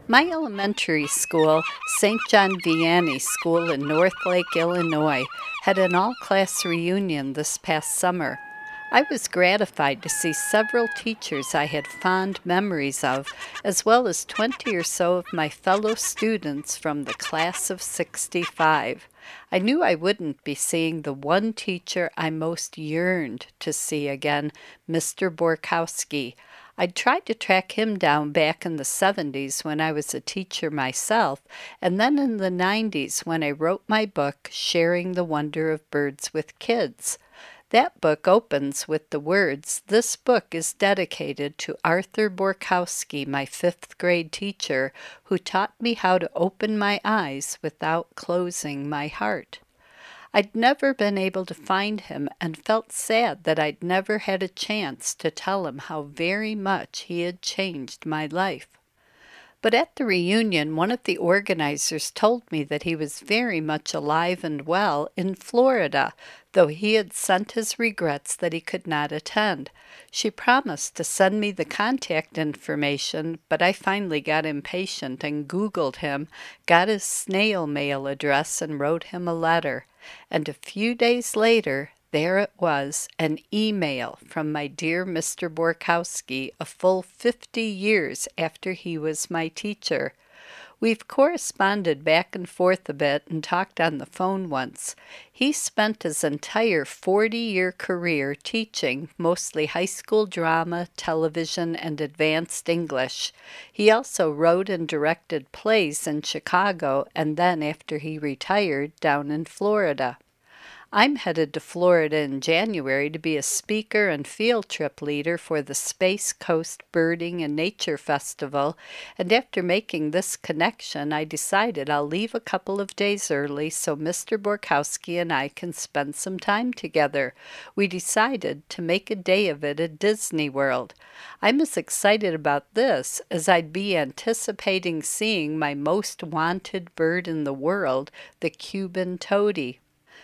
My elementary school, St. John Vianney School in Northlake, Illinois, had an all-class reunion this past summer. I was gratified to see several teachers I had fond memories of, as well as 20 or so of my fellow students from the class of '65. I knew I wouldn't be seeing the one teacher I most yearned to see again, Mr. Borkowski. I'd tried to track him down back in the '70s when I was a teacher myself, and then in the '90s when I wrote my book, Sharing the Wonder of Birds with Kids. That book opens with the words, "This book is dedicated to Arthur Borkowski, my fifth grade teacher, who taught me how to open my eyes without closing my heart." I'd never been able to find him and felt sad that I'd never had a chance to tell him how very much he had changed my life. But at the reunion, one of the organizers told me that he was very much alive and well in Florida, though he had sent his regrets that he could not attend. She promised to send me the contact information, but I finally got impatient and Googled him, got his snail mail address, and wrote him a letter. And a few days later, there it was, an email from my dear Mr. Borkowski, a full 50 years after he was my teacher. We've corresponded back and forth a bit and talked on the phone once. He spent his entire 40-year career teaching mostly high school drama, television, and advanced English. He also wrote and directed plays in Chicago and then, after he retired, down in Florida. I'm headed to Florida in January to be a speaker and field trip leader for the Space Coast Birding and Nature Festival, and after making this connection, I decided I'll leave a couple of days early so Mr. Borkowski and I can spend some time together. We decided to make a day of it at Disney World. I'm as excited about this as I'd be anticipating seeing my most wanted bird in the world, the Cuban toady.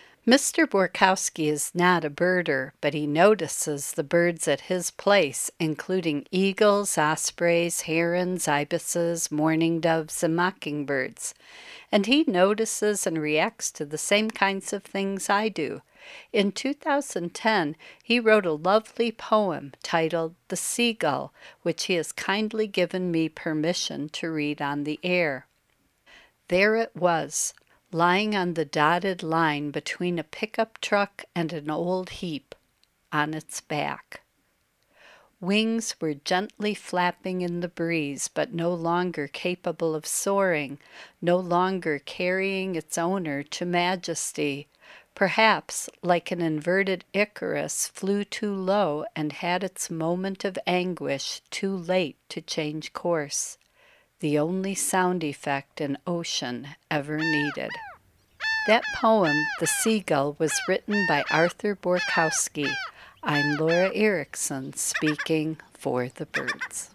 Mr. Borkowski is not a birder, but he notices the birds at his place, including eagles, ospreys, herons, ibises, mourning doves, and mockingbirds. And he notices and reacts to the same kinds of things I do. In 2010, he wrote a lovely poem titled The Seagull, which he has kindly given me permission to read on the air. There it was, lying on the dotted line between a pickup truck and an old heap, on its back. Wings were gently flapping in the breeze, but no longer capable of soaring, no longer carrying its owner to majesty. Perhaps, like an inverted Icarus, flew too low and had its moment of anguish too late to change course. The only sound effect an ocean ever needed. That poem, The Seagull, was written by Arthur Borkowski. I'm Laura Erickson, speaking for the birds.